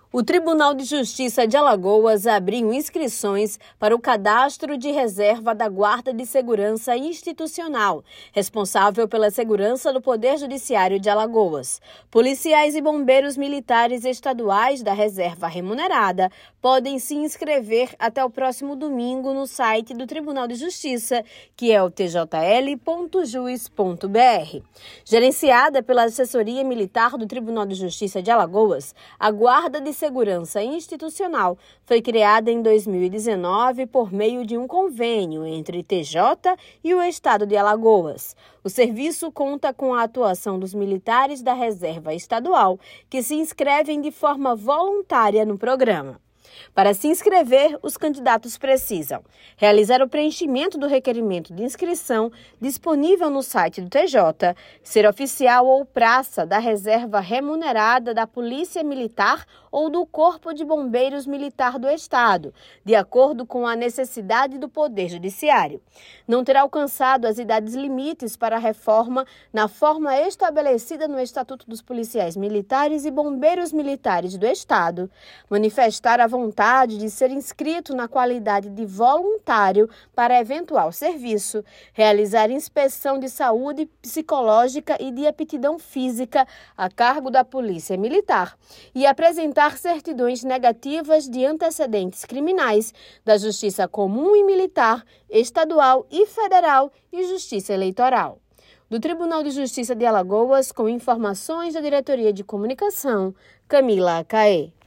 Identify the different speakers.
Speaker 1: O Tribunal de Justiça de Alagoas abriu inscrições para o cadastro de reserva da Guarda de Segurança Institucional, responsável pela segurança do Poder Judiciário de Alagoas. Policiais e bombeiros militares estaduais da reserva remunerada podem se inscrever até o próximo domingo no site do Tribunal de Justiça, que é o tjl.jus.br. Gerenciada pela Assessoria Militar do Tribunal de Justiça de Alagoas, a Guarda de Segurança Institucional foi criada em 2019 por meio de um convênio entre TJ e o Estado de Alagoas. O serviço conta com a atuação dos militares da Reserva Estadual, que se inscrevem de forma voluntária no programa. Para se inscrever, os candidatos precisam realizar o preenchimento do requerimento de inscrição disponível no site do TJ, ser oficial ou praça da reserva remunerada da Polícia Militar ou do Corpo de Bombeiros Militar do Estado, de acordo com a necessidade do Poder Judiciário. Não ter alcançado as idades limites para a reforma na forma estabelecida no Estatuto dos Policiais Militares e Bombeiros Militares do Estado, manifestar a vontade de ser inscrito na qualidade de voluntário para eventual serviço, realizar inspeção de saúde psicológica e de aptidão física a cargo da Polícia Militar e apresentar certidões negativas de antecedentes criminais da Justiça Comum e Militar, Estadual e Federal e Justiça Eleitoral. Do Tribunal de Justiça de Alagoas, com informações da Diretoria de Comunicação, Camila Caê.